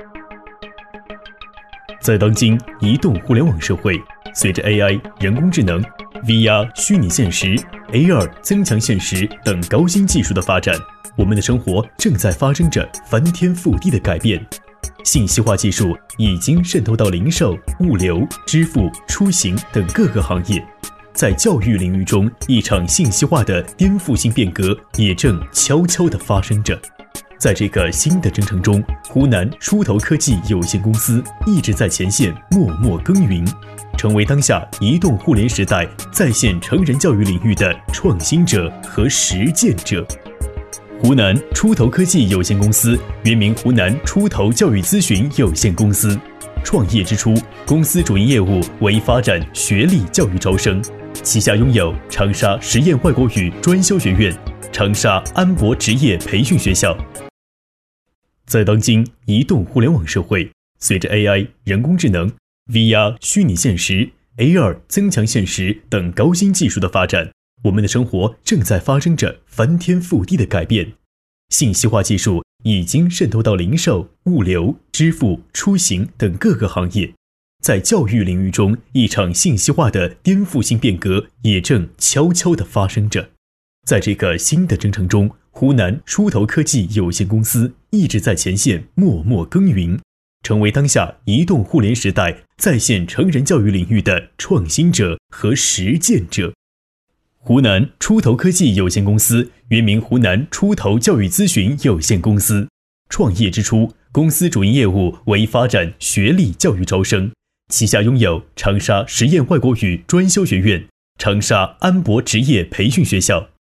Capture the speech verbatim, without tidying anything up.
在当今移动互联网社会，随着 A I、人工智能、V R、虚拟现实、A R、增强现实等高新技术的发展，我们的生活正在发生着翻天覆地的改变。信息化技术已经渗透到零售、物流、支付、出行等各个行业。在教育领域中，一场信息化的颠覆性变革也正悄悄地发生着。在这个新的征程中，湖南出头科技有限公司一直在前线默默耕耘，成为当下移动互联时代在线成人教育领域的创新者和实践者。湖南出头科技有限公司原名湖南出头教育咨询有限公司，创业之初，公司主营业务为发展学历教育招生，旗下拥有长沙实验外国语专修学院、长沙安博职业培训学校。在当今移动互联网社会，随着 A I、人工智能、V R、虚拟现实、A R、增强现实等高新技术的发展，我们的生活正在发生着翻天覆地的改变。信息化技术已经渗透到零售、物流、支付、出行等各个行业。在教育领域中，一场信息化的颠覆性变革也正悄悄地发生着。在这个新的征程中，湖南出头科技有限公司一直在前线默默耕耘，成为当下移动互联时代在线成人教育领域的创新者和实践者。湖南出头科技有限公司原名湖南出头教育咨询有限公司，创业之初，公司主营业务为发展学历教育招生，旗下拥有长沙实验外国语专修学院、长沙安博职业培训学校。